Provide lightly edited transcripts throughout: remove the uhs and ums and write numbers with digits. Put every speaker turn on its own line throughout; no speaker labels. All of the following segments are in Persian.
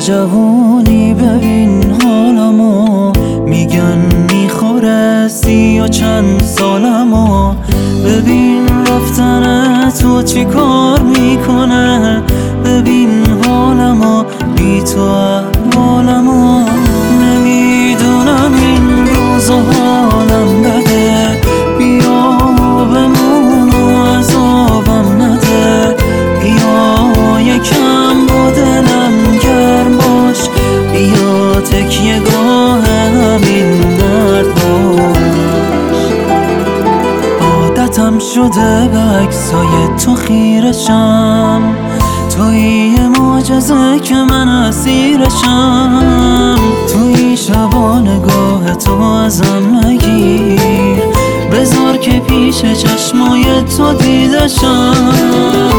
جوونی ببین حالمو، میگن میخوره 30 سالمو. ببین رفتن تو چی کار میکنه، ببین حالمو بی تو احوالمو. نمیدونم این روزا حالم بده، بیا بمون و عذابم نده. بیا یکم با دلم گرم باش، بیا تکیه گاه همین درد باش. عادتم شده به عکسای تو خیرشم، تویی معجزه که من اسیرشم. تویی شبا نگاه تو ازم نگیر، بذار که پیش چشمای تو دیدشم.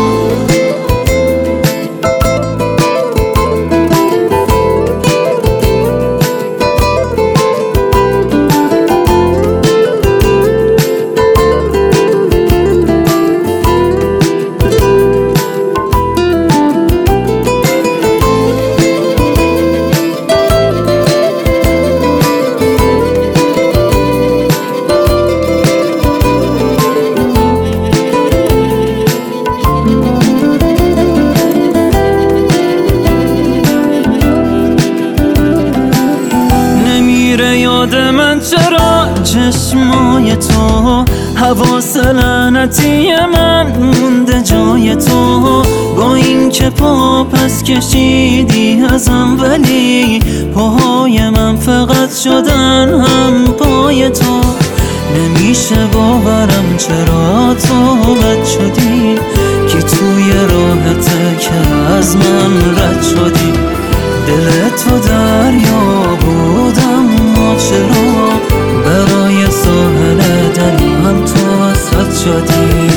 یاد من چرا چشمای تو، حواس لعنتی من مونده جای تو. با این که پا پس کشیدی ازم، ولی پاهای من فقط شدن هم پای تو. نمیشه باورم چرا تو بد شدی، که توی راحته که از من رد شدی. دل تو دریا بودم، چرا برای ساحل دلم تو وسط شدی.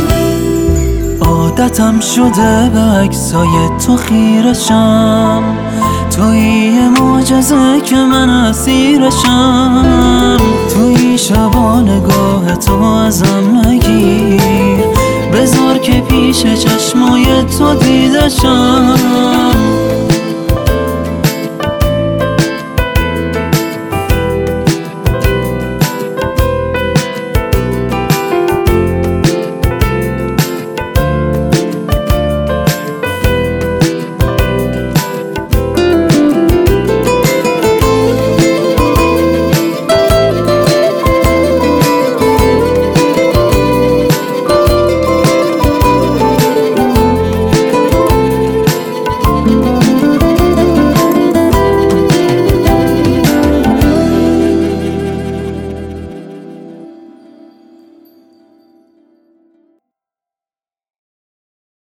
عادتم شده به عکسای تو خیرشم، تویی معجزه که من اسیرشم. تویی شبا نگاه تو ازم نگیر، بذار که پیش چشمای تو دیدشم.